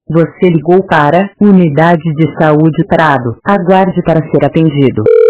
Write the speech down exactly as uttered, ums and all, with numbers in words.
Você ligou para Unidade de Saúde Prado. Aguarde para ser atendido.